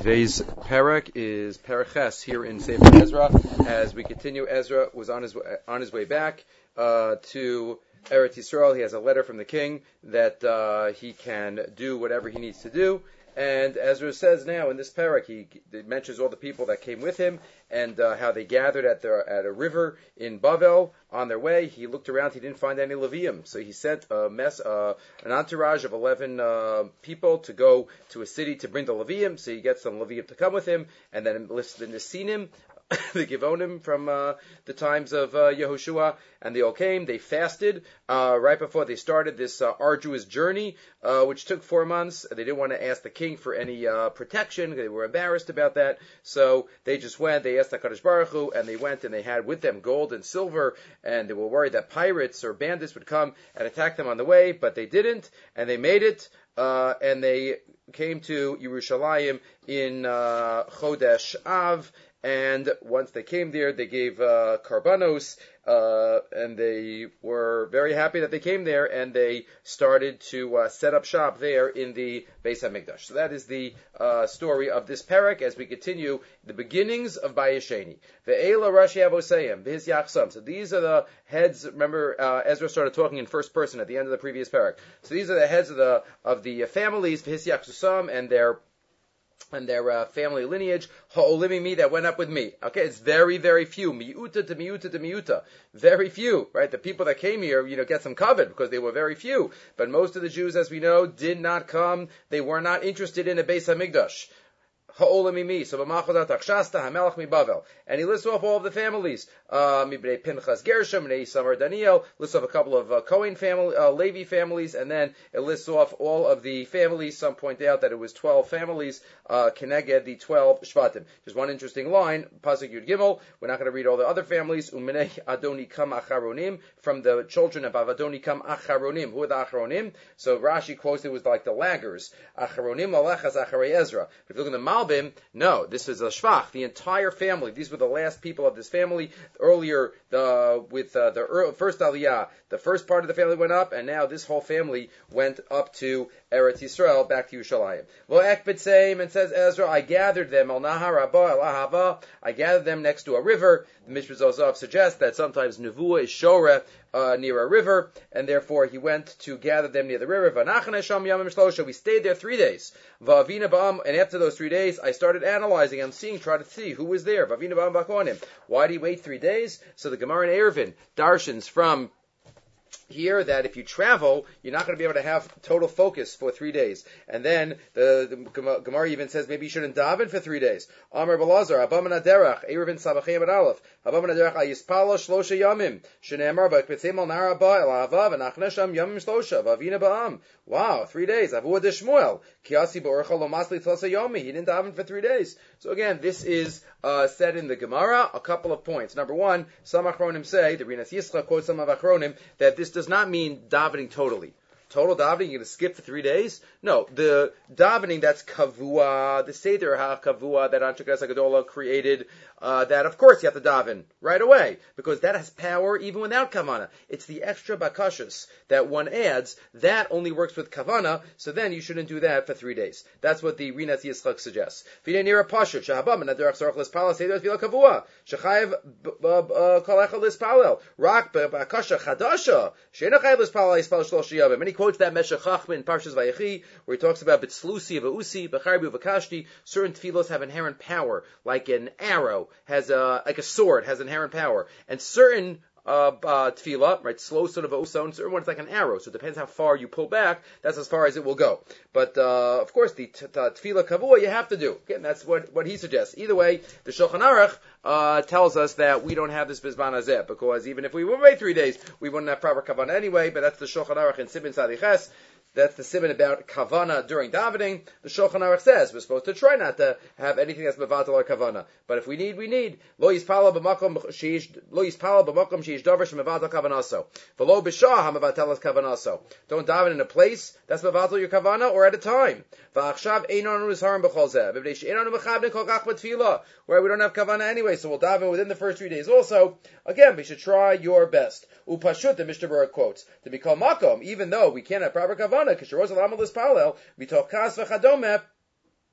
Today's parak is Paraches here in Sefer Ezra. As we continue, Ezra was on his way back to Eretz Yisrael. He has a letter from the king that he can do whatever he needs to do. And Ezra says now in this parak, he mentions all the people that came with him and how they gathered at a river in Bavel on their way. He looked around, he didn't find any Levium, so he sent an entourage of 11 people to go to a city to bring the Levium. So he gets some Levium to come with him, and then enlists the Nesinim, the Givonim from the times of Yehoshua, and they all came. They fasted right before they started this arduous journey, which took 4 months. They didn't want to ask the king for any protection. They were embarrassed about that, so they just went. They asked HaKadosh Baruch Hu, and they went, and they had with them gold and silver, and they were worried that pirates or bandits would come and attack them on the way, but they didn't, and they made it, and they came to Yerushalayim in Chodesh Av. And once they came there, they gave karbanos, and they were very happy that they came there, and they started to set up shop there in the Beis HaMikdash. So that is the story of this parak as we continue the beginnings of Bayesheni. Ve'ela Rashi Avoseim, V'his Yachsam. So these are the heads. Remember, Ezra started talking in first person at the end of the previous parak. So these are the heads of the families, V'his Yachsam, and their family lineage, ha'olimimi, that went up with me. Okay, it's very, very few. Miuta to miuta to miuta. Very few, right? The people that came here, get some covet because they were very few. But most of the Jews, as we know, did not come. They were not interested in a Beis HaMikdash. Ha'olamimi, so b'machazat achshasta hamelach mi Bavel, and he lists off all of the families. Mibnei Pinchas Gershom, Mibnei Samar Daniel, lists off a couple of Cohen family, Levi families, and then it lists off all of the families. Some point out that it was 12 families, Keneged, the 12 Shvatim. Just one interesting line, Pasuk Yud Gimel. We're not going to read all the other families. Umenei Adoni Kam Acharonim, from the children of Adoni Kam Acharonim. Who are the Acharonim? So Rashi quotes it was like the laggers. Acharonim Alechas Acharei Ezra. But if you look at the no, this is a shvach. The entire family. These were the last people of this family. Earlier, with the first aliyah, the first part of the family went up, and now this whole family went up to Eretz Yisrael, back to Yerushalayim. Lo'ek b'tseim, and says Ezra, I gathered them al nahar rabba el ahava. I gathered them next to a river. The Mishra Zozav suggests that sometimes nevuah is shoreh near a river, and therefore he went to gather them near the river. We stayed there 3 days. And after those 3 days, I started analyzing and trying to see who was there. Why did he wait 3 days? So the Gemara in Eruvin darshans from here that if you travel, you're not going to be able to have total focus for 3 days. And then the Gemara even says maybe you shouldn't daven for 3 days. Amar Balazar, Abba Menaderach, Eruvin Sabachem and Aleph, Abba Menaderach, Ayispala Shlosha Yamim, Shenemar, Vakpetzem al Naraba, El Avav, and Achnesham Yamim Shlosha, Vavina Ba'am. Wow, 3 days. Avua de Shmuel, Kiasi Ba'orcha Lomasli Tlasa Yomi. He didn't daven for 3 days. So again, this is said in the Gemara. A couple of points. Number one, some Achronim say, the Rinas Yisra quotes some of Achronim, that this does not mean davening totally. Total davening, you're going to skip for 3 days? No, the davening that's kavua, the Seder HaKavua that Anshe Agadola created, that of course you have to daven right away, because that has power even without kavana. It's the extra bakashas that one adds, that only works with kavana, so then you shouldn't do that for 3 days. That's what the Rinat Yitzchak suggests. V'nei nira pashut, shehabam, and aderach tzarach l'spalel, Seder Tefillah Kavua, shechayev kol echad l'spalel, rak b'akasha chadasha, she'ena chayev l'spalel yispal shlosh yavim. And he quotes that Meshech Chachma in Parshas Vayechi, where he talks about Bitzlusi v'usi, b'charbi v'kashti. Certain tefillos have inherent power, like an arrow like a sword has inherent power, and certain tefillah, right, slow sort of oson, certain ones like an arrow. So it depends how far you pull back. That's as far as it will go. But of course, the tefillah kavua you have to do. Again, that's what he suggests. Either way, the Shulchan Aruch tells us that we don't have this bizman hazeh, because even if we would wait 3 days, we wouldn't have proper kavanah anyway. But that's the Shulchan Aruch in Siman Sadiches. That's the siman about kavana during davening. The Shulchan Aruch says we're supposed to try not to have anything that's mevatel or kavana. But if we need, we need. Lo yispala b'makom sheish davar shemevatel kavanaso. V'lo b'shah hamevatel kavanaso. Don't daven in a place that's mevatel your kavana or at a time. V'achshav einanu nizharim b'chol zeh. V'bnei she'einanu mechavnin kol kach b'tefillah, where we don't have kavana anyway, so we'll daven within the first 3 days also. Again, we should try your best. Upashut, the Mishnah Berurah quotes, to become makom, even though we can't have proper kavana, because Shirozal Amal Lispalel, we talk kas v'chadome,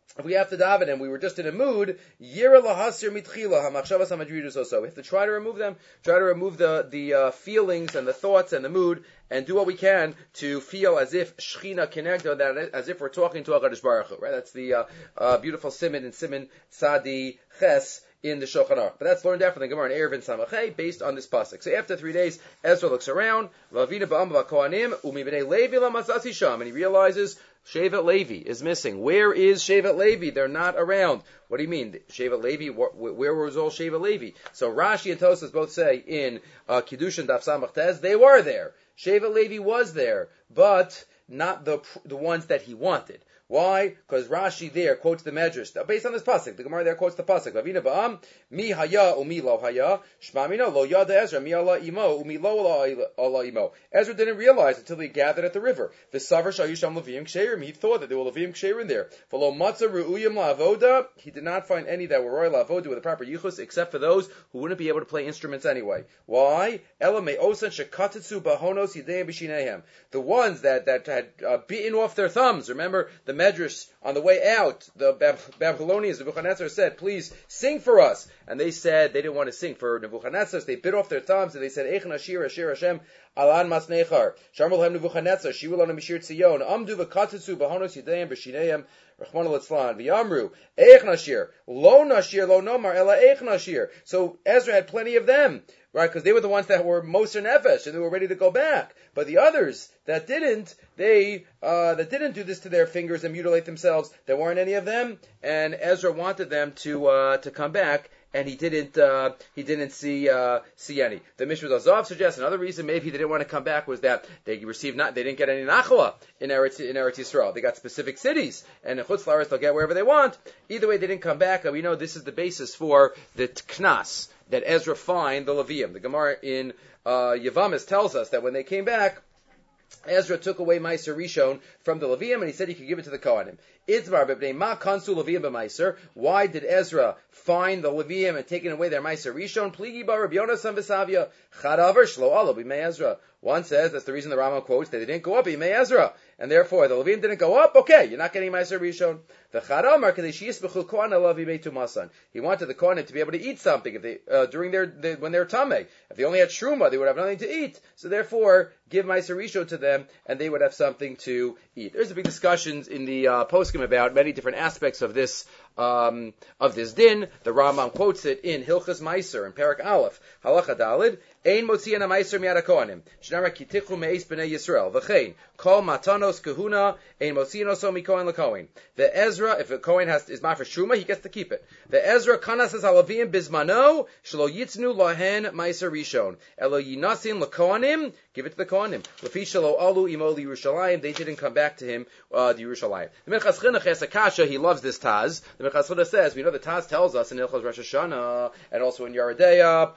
if we have to daven and we were just in a mood, yira lahasir mitchila hamachshavas hamadridus also. We have to try to remove them, try to remove the feelings and the thoughts and the mood, and do what we can to feel as if Shechina Kenegda, that as if we're talking to HaKadosh Baruch Hu, right? That's the beautiful Siman in Siman Sadi Ches in the Shulchan Aruch. But that's learned after the Gemara in Eruvin Samachay based on this pasuk. So after 3 days, Ezra looks around, Vavina ba'am v'kohanim umi b'nei Levi lamatzasi sham, and he realizes Shevet Levi is missing. Where is Shevet Levi? They're not around. What do you mean? Shevet Levi, where was all Shevet Levi? So Rashi and Tosas both say in Kiddushin Daf Samach Tes, they were there. Shevet Levi was there, but not the ones that he wanted. Why? Because Rashi there quotes the Medrash. Based on this pasuk, the Gemara there quotes the pasuk. Lavina ba'am, mi haya umi lo haya, shmamina lo yada Ezra, mi ala imo, umi lo ala imo. Ezra didn't realize until he gathered at the river. V'savar shayusham levim ksherim. He thought that there were levim ksherim there. V'lo matzah ru'uyim la'avoda. He did not find any that were royal la'avoda with a proper yichus, except for those who wouldn't be able to play instruments anyway. Why? Ela me'osan shekatetsu bahonos yideim b'shinehem. The ones that had beaten off their thumbs. Remember the Medrash on the way out, the Babylonians, Nebuchadnezzar said, please sing for us. And they said they didn't want to sing for Nebuchadnezzar, so they bit off their thumbs and they said, Eich nashir asher Hashem alan masnechar. Sharmul hem Nebuchadnezzar, shivul on mishir tzion, amdu v'katetsu bahonos yideim b'shineim, Rachmana litzlan, v'yamru, Eich nashir, lo nomar, ela eich nashir. So Ezra had plenty of them. Right, because they were the ones that were Moser Nefesh, and they were ready to go back. But the others that didn't, that didn't do this to their fingers and mutilate themselves, there weren't any of them, and Ezra wanted them to come back, and he didn't see any. The Mishra Azov suggests another reason maybe they didn't want to come back was that they didn't get any nachla in Eretz Yisrael. They got specific cities, and in Chutz La'aretz they'll get wherever they want. Either way, they didn't come back, and we know this is the basis for the Knas, that Ezra find the Levium. The Gemara in Yavamis tells us that when they came back, Ezra took away Meiser Rishon from the Levium, and he said he could give it to the Kohanim. Why did Ezra find the Levium and take away their Meiser Rishon? Pligi bar Rabbi Yonasan v'Savia chadaver shlo alo b'mei Ezra. One says that's the reason the Rambam quotes that they didn't go up b'mei Ezra, and therefore the Levium didn't go up. Okay, you're not getting Meiser Rishon. The Chadamar kadesh yisbechu kohen alav b'mei tumasan. He wanted the Kohanim to be able to eat something if they during when they're tamei. If they only had truma, they would have nothing to eat. So therefore, give Meiser Rishon to them, and they would have something to eat. There's a big discussions in the poskim about many different aspects of this din. The Rambam quotes it in Hilchas Meiser in Perek Aleph, Halacha Dalid. Ein motzian meiser miyad hakohanim. Shnara kitichu meis b'nei Yisrael. V'chein kol matanos kahuna ein motzian oso mikohen lekohen. The Ezra, if a kohen is mafresh truma, he gets to keep it. The Ezra kanas es halavim bizmano shelo yitznu lahen meiser rishon. Elo yinasin lekohanim, give it to the kohanim. Lefi shelo alu imo Yerushalayim, they didn't come back to him the Yerushalayim. The Minchas Chinuch has a kasha, he loves this Taz. The Minchas Chinuch says, we know the Taz tells us in Hilchos Rosh Hashanah and also in Yeridea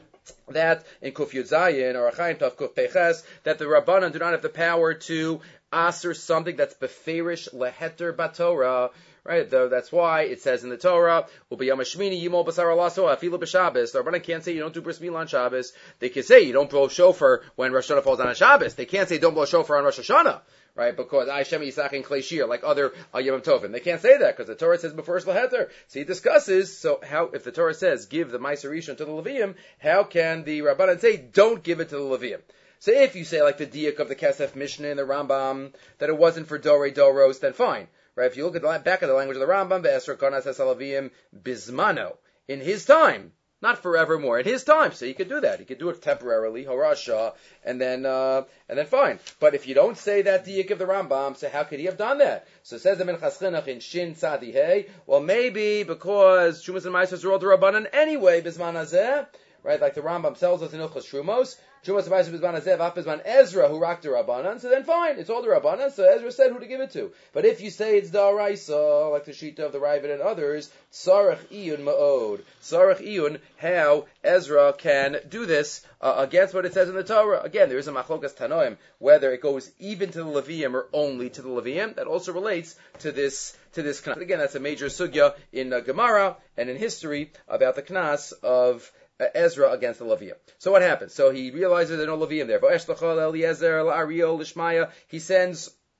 that in Kuf Yud Zayin or Achayim Tav Kuf Peches that the Rabbanan do not have the power to aser something that's beferish leheter batorah. Right, that's why it says in the Torah, "Ubiyam Shmini Yimol Basar Alaso Afilu B'Shabbos." The Rabbanan can't say you don't do bris milah on Shabbos. They can say you don't blow shofar when Rosh Hashanah falls on a Shabbos. They can't say don't blow shofar on Rosh Hashanah. Right, because Hashem Yisach and Klei Shir, like other Yom Tovim. They can't say that because the Torah says before Shleheter. So he discusses, so how, if the Torah says give the Meiser Rishon to the Levium, how can the Rabbanan say don't give it to the Levium? So if you say like the Diak of the Kesef Mishnah and the Rambam, that it wasn't for Dorei Doros, then fine. Right, if you look at the back of the language of the Rambam, the Esra Konas HaSalavim Bismano, in his time, not forevermore, in his time, so he could do that. He could do it temporarily, Horasha, and then fine. But if you don't say that Diyik of the Rambam, so how could he have done that? So it says the Minchas Chinuch in Shin Tzadi Hey, well maybe because Shumas and Maasros are all the Rabbanan anyway, Bisman Hazeh, right, like the Rambam tells us in Ilchos Trumos, Shumas and Maasros Bisman Hazeh, Vaf Bisman Ezra, who rocked the Rabbanan, so then fine, it's all the Rabbanan, so Ezra said who to give it to. But if you say it's Da'araisa, like the Shita of the Ravid and others, Sarach Iyun Ma'od. Sarach Iyun, how Ezra can do this against what it says in the Torah. Again, there is a Machlokas Tanoim, whether it goes even to the Levium or only to the Levium. That also relates to this Knas. Again, that's a major sugya in Gemara and in history about the Knas of Ezra against the Levium. So what happens? So he realizes there's no Levium there. He sends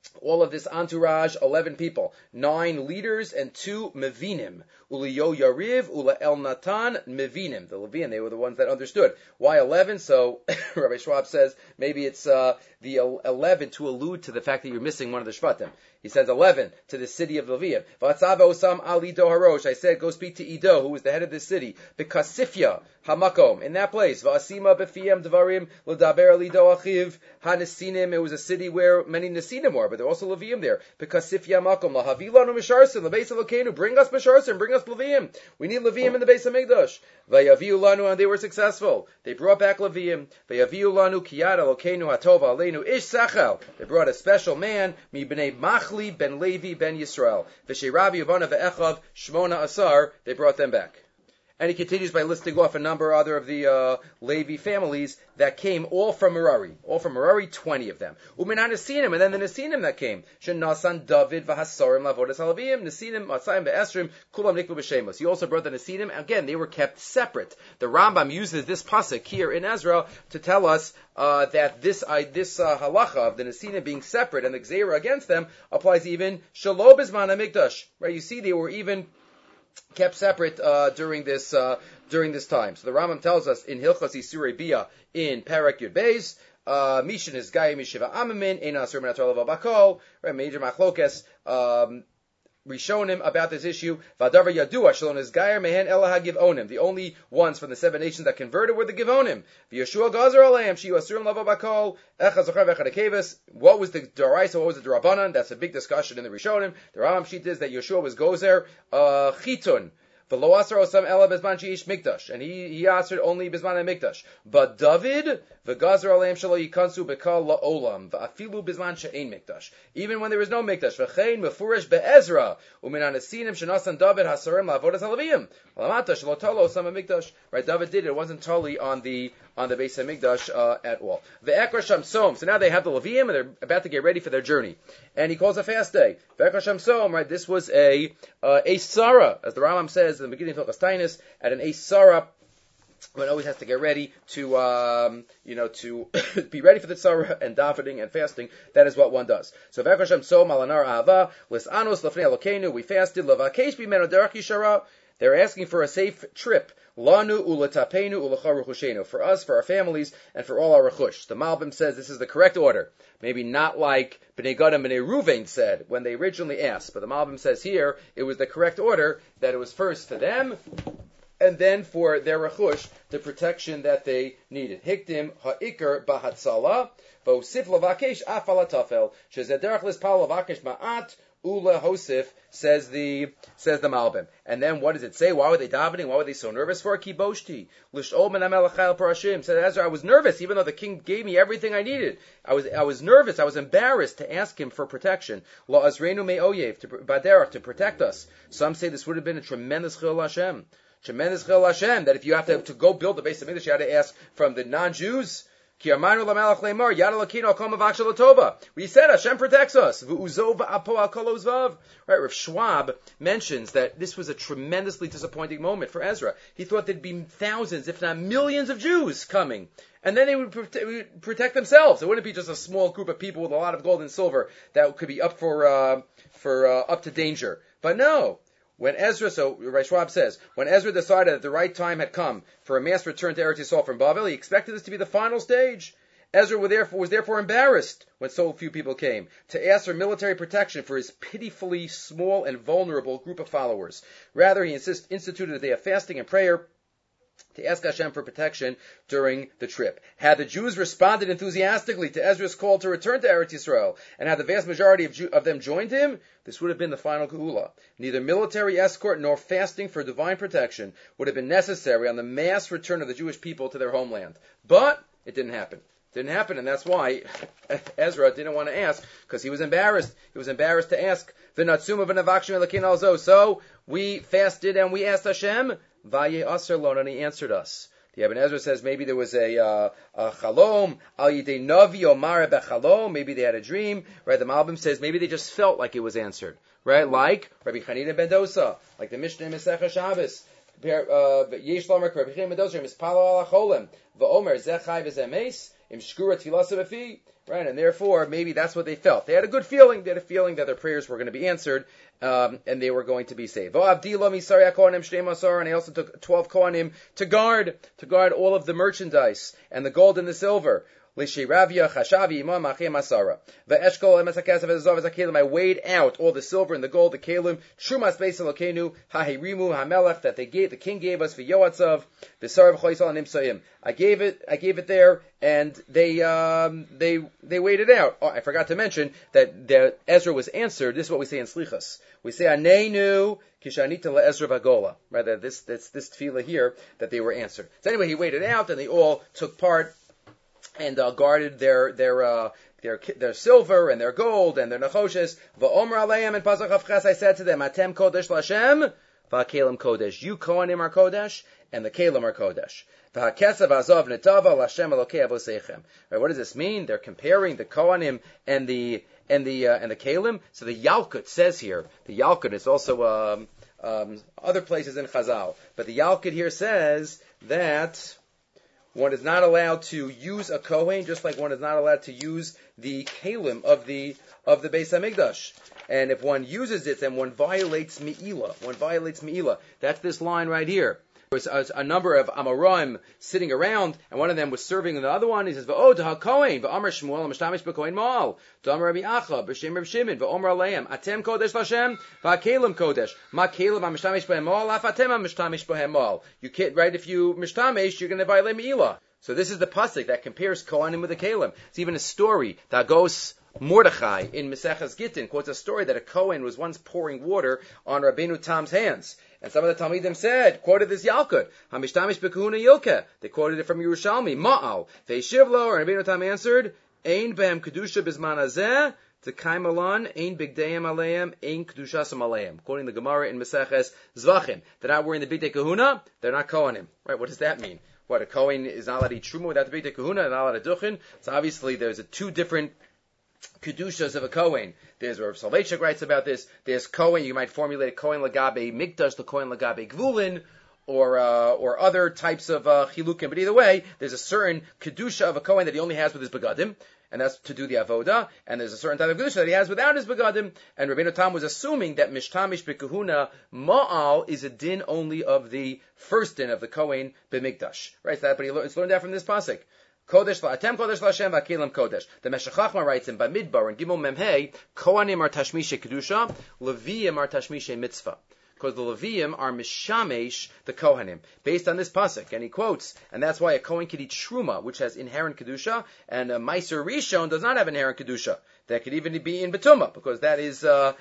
all of this entourage, 11 people, 9 leaders and 2 mevinim. Uliyo Yariv, Ula El Natan, mevinim. The Levian, they were the ones that understood. Why 11? So Rabbi Schwab says maybe it's the 11 to allude to the fact that you're missing one of the Shvatim. He says 11 to the city of Levian. V'atzava Osam Ali Do Harosh. I said, go speak to Ido, who was the head of this city. Bekasifya Hamakom. In that place. V'asima Befiyam Devarim L'daber Lido Achiv HaNesinim. It was a city where many Nesinim were, but there were also Levium there. Bekasifya Hamakom. Lahavilanu Misharsim. Lebeis Elokeinu. Bring us Misharsim. Bring us Levium. We need Levium in the base of Migdash. Vayaviu Lanu. And they were successful. They brought back Levium. Vayaviu Lanu Kiyad Elokeinu Hatova Aleinu Ish Sachel. They brought a special man. Mi B'nei Machli ben Levi ben Yisrael. V'shei Yavana ve'echav Shmona Asar. They brought them back. And he continues by listing off a number of other of the Levi families that came all from Merari. All from Merari, 20 of them. Umin HaNesinim, and then the Nesinim that came. Shenasan David v'hasarim lavodas halavim. Nesinim, Matzayim ve'esrim, kulam nikbu b'shemos. He also brought the Nesinim. Again, they were kept separate. The Rambam uses this pasuk here in Ezra to tell us that this halacha of the Nesinim being separate and the Gzeira against them applies even Shelo B'zman HaMikdash. Right? You see, they were even kept separate during this time. So the Rambam tells us in Hilchos Isurei Bia in Perek Yud Beis, Mishin is Gaya Mishiva Amamin, Ein Asur Min HaTorah Levav Bakol, right? Major Machlokes Rishonim about this issue. Vadavar Yadua Shalon is Gayer Mehen Ela HaGivonim. The only ones from the 7 nations that converted were the Givonim. V'Yeshua Gazer Aleim Shiyu Asurim Levav Bakol Echad Zocher V'Echad Hakeves. What was the Daraisa? What was the Darabanan? That's a big discussion in the Rishonim. The Rambam sheet is that Yeshua was Gozer Chitun. V'lo asar osam ela bezman sheish mikdash, and he answered only bezman and mikdash. But David v'gazer aleim shelo yikansu bekal la'olam v'afilu bezman she'ein mikdash. Even when there is no mikdash, v'chein mefurish be'ezra u'min hanesinim shenasan David hasarim la'avodas halaviyim l'mata shelo tolo osam mikdash. Right, David did it. It wasn't totally on the base of Mikdash at all. Ve'ekra shamsom. So now they have the Levium and they're about to get ready for their journey. And he calls a fast day. Ve'ekra shamsom. Right, this was a Sarah, as the Rambam says in the beginning of Hilchos Tainis, at an Sarah. One always has to get ready to be ready for the tzara and davening and fasting. That is what one does. So ve'ekra shamsom alanar ahava lis'anos lefnei Elokeinu. We fasted levakesh b'menu derech yishara. They're asking for a safe trip. Lanu ulatapenu ulacha rechushenu. For us, for our families, and for all our rechush. The Malbim says this is the correct order. Maybe not like Bnei Gad and Bnei Ruvain said when they originally asked. But the Malbim says here it was the correct order, that it was first for them, and then for their rechush, the protection that they needed. Hikdim ha'ikr b'hatzala, v'osif lavakesh afal atafel, shezederach lispal lavakesh ma'at, Ula Hosif, says the Malbim. And then what does it say? Why were they davening? Why were they so nervous for? Kiboshti. Lish'ol men HaMelech Parashim. Said Ezra, I was nervous, even though the king gave me everything I needed. I was nervous. I was embarrassed to ask him for protection. La Azreinu Me'oyev, Baderach, to protect us. Some say this would have been a tremendous Chil Hashem. Tremendous Chil Hashem, that if you have to go build the base of Mikdash, you had to ask from the non-Jews. We said Hashem protects us. Right, Rav Schwab mentions that this was a tremendously disappointing moment for Ezra. He thought there'd be thousands, if not millions of Jews coming. And then they would protect themselves. It wouldn't be just a small group of people with a lot of gold and silver that could be up up to danger. But no. When Ezra, so Rav Schwab says, when Ezra decided that the right time had come for a mass return to Eretz Yisrael from Babel, he expected this to be the final stage. Ezra was therefore embarrassed when so few people came to ask for military protection for his pitifully small and vulnerable group of followers. Rather, he instituted a day of fasting and prayer to ask Hashem for protection during the trip. Had the Jews responded enthusiastically to Ezra's call to return to Eretz Yisrael, and had the vast majority of them joined him, this would have been the final geula. Neither military escort nor fasting for divine protection would have been necessary on the mass return of the Jewish people to their homeland. But it didn't happen. Didn't happen, and that's why Ezra didn't want to ask, because he was embarrassed. He was embarrassed to ask. So we fasted and we asked Hashem, Vaye Aser Lon, and he answered us. The Ibn Ezra says maybe there was a chalom, al yidei navi omar bechalom, maybe they had a dream. Right? The Malbim says maybe they just felt like it was answered. Right? Like Rabbi Chanina ben Dosa, like the Mishnah in Masechah Shabbos. Yesh Lamer Rabbi Chanina ben Dosa mispalo al acholem, va'omer zeh chai v'zeh meis. im shkura tefilasa b'fi. Right, and therefore maybe that's what they felt. They had a good feeling. They had a feeling that their prayers were going to be answered, and they were going to be saved. And they also took 12 kohanim to guard all of the merchandise and the gold and the silver. I weighed out all the silver and the gold, the kalim, Trumas Beis Elokeinu, Hahirimu Hamelech, that the king gave us for Yoatzav, B'sarav Choisal and Imsoyim. I gave it there, and they weighed it out. Oh, I forgot to mention that Ezra was answered. This is what we say in Slichas. We say Aneinu Kishanita LaEzra Vagola. Right, this tefillah here that they were answered. So anyway, he weighed it out, and they all took part and guarded their silver and their gold and their nechoshes. Va'omer aleim and pasach avches, I said to them, Atem kodesh l'Hashem, va'kelim kodesh. You kohanim are kodesh, and the kelim are kodesh. Va'kesav azov netava l'Hashem elokei avoseichem. Right, what does this mean? They're comparing the kohanim and the kelim. So the Yalkut says here, the Yalkut is also other places in Chazal, but the Yalkut here says that one is not allowed to use a kohen, just like one is not allowed to use the kalim of the Beis Hamikdash. And if one uses it, then one violates me'ilah. That's this line right here. There was a number of Amoraim sitting around, and one of them was serving the other one. He says, "V'od ha'kohen, v'amar Shmuel, mishtamish b'kohen ma'al, v'amar Rabbi Acha, b'shem Reb Shimon, v'omer aleim, atem kodesh l'Hashem, v'akelim kodesh, ma kelim ha'mishtamish b'hem ma'al, af atem ha'mishtamish b'hem ma'al." You can't, right? If you mishtamish, you're going to violate me'ilah. So this is the pasuk that compares kohanim with the kalim. It's even a story that goes. Mordechai in Maseches Gittin quotes a story that a Kohen was once pouring water on Rabbeinu Tam's hands. And some of the Talmidim quoted this Yalkut, Hamishtamish Bekehuna Yilke. They quoted it from Yerushalmi, Ma'al. Ve'shivlo, and Rabbeinu Tam answered, Ein behem kedusha bizman hazeh, T'kaim alan, Ein bigdeim aleim, Ein kedushasam aleim. Quoting the Gemara in Maseches Zvachim. They're not wearing the Bigdei Kahuna, they're not Kohanim. Right, what does that mean? What, a Kohen is not allowed to eat Truma without the Bigdei Kahuna, and not allowed to Duchin? So obviously there's two different Kedushas of a Kohen. There's Rav Soloveitchik writes about this. There's Kohen, you might formulate a Kohen Lagabe Mikdash, the Kohen Lagabe Gvulin, or other types of Chilukim. But either way, there's a certain Kedusha of a Kohen that he only has with his Begadim, and that's to do the Avoda, and there's a certain type of Kedusha that he has without his Begadim, and Rabbeinu Tam was assuming that Mishtamish B'Kehuna Ma'al is a din only of the first din of the Kohen B'Mikdash. Right, so but it's learned that from this pasuk. Kodesh la'atem kodesh la'Hashem v'akelim kodesh. The Meshech Chochmah writes in Bamidbar and Gimel Memhei, Kohanim are tashmishe kedusha, Leviim are tashmishe mitzvah. Because the Leviim are mishamesh the Kohanim, based on this pasuk. And he quotes, and that's why a Kohen could eat Shruma, which has inherent kedusha, and a Meiser Rishon does not have inherent kedusha. That could even be in Betumah, because that is, they're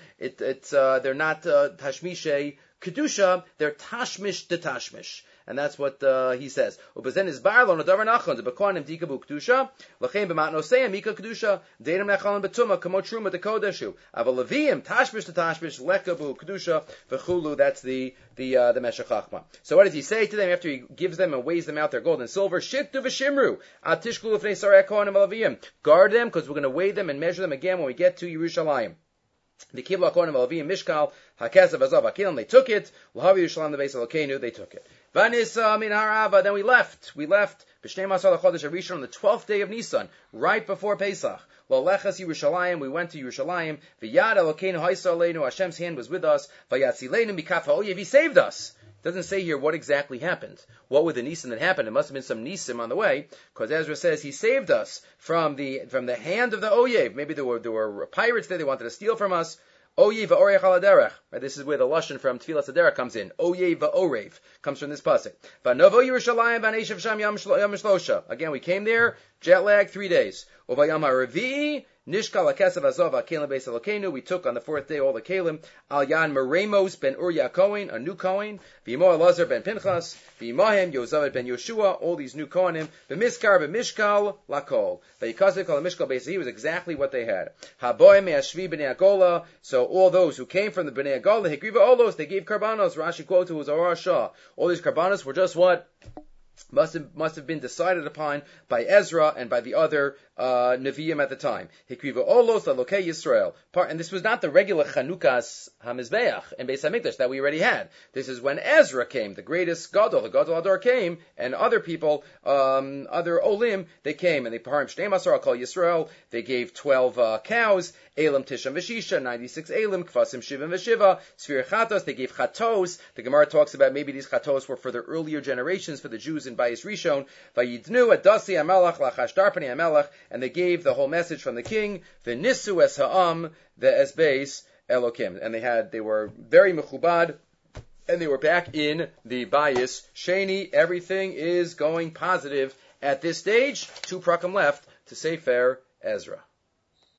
not tashmishe kedusha, they're tashmish de tashmish. And that's what he says. Ubezen is barlo no davar nachon the bekonim dikabu kedusha lachem b'matnosei mika kedusha denim nachon betuma kamot truma de kodeshu aval leviim tashmish to tashmish lekabu kedusha v'chulu. That's the Meshech Chochmah. So what does he say to them after he gives them and weighs them out their gold and silver? Shittu v'shimru atishkulu l'fnei sarei kohanim leviim. Guard them, because we're going to weigh them and measure them again when we get to Yerushalayim. The Kibla Kohanim Leviim Mishkal Hakesav Azav Akilim, they took it. L'havi Yerushalayim the Beis Elokeinu, they took it. Vanisa min harava, then we left. B'shnei Masar l'chodesh harishon on the 12th day of Nisan, right before Pesach. L'olechas Yerushalayim, we went to Yerushalayim. V'yad Elokeinu ha'isar aleinu, Hashem's hand was with us. V'yatzileinu mikaf ha'oyev, he saved us. It doesn't say here what exactly happened. What were the nisim that happened? It must have been some nisim on the way, because Ezra says he saved us from the hand of the oyev. Maybe there were pirates there, they wanted to steal from us. Oyev va'orech al haderech. Right, this is where the lashon from Tfilas Haderech comes in. Oyev va'orev comes from this pasuk. Va'novo Yerushalayim va'neshav sham yam shlosha. Again, we came there, jet lag 3 days. Uvayam ha'revi'i Nishkal HaKesav Azov HaKelim Beis Elokeinu, we took on the 4th day all the Kelim. Al Yan Meremos ben Uriah Kohen, a new Kohen. V'imo Elazar ben Pinchas. V'imohem Yozavet ben Yoshua, all these new Kohanim. V'miskar v'mishkal lakol. V'yikazik al mishkal Beis, he was exactly what they had. Haboy me'ashvi b'nei Agola, so all those who came from the b'nei Agola, Hikriva Olos, they gave Karbanos. Rashi quotes who was Arar Shah. All these Karbanos were just what? Must have been decided upon by Ezra and by the other Nevi'im at the time. Hikriva Olos Lalokei Yisrael. And this was not the regular Chanukas HaMizbeach and Beis HaMikdash that we already had. This is when Ezra came, the greatest Gadol, the Gadol Ador came, and other people, other Olim, they came, and they Parim Shnei Masar Kol Yisrael, they gave 12 cows, Elam Tisham Veshisha, 96 Elam, Kvasim Shivim Veshiva, Sfir Chatos, they gave Chatos. The Gemara talks about maybe these Chatos were for the earlier generations, for the Jews in Bayis Rishon, Vayidnu Adasi Amelach, Lachash Darpani Amelach, and they gave the whole message from the king, V'nisu es ha'am, ve'es beis Elokim. And they were very mechubad, and they were back in the Bayis Sheni. Everything is going positive at this stage. 2 prakim left to Sefer Ezra.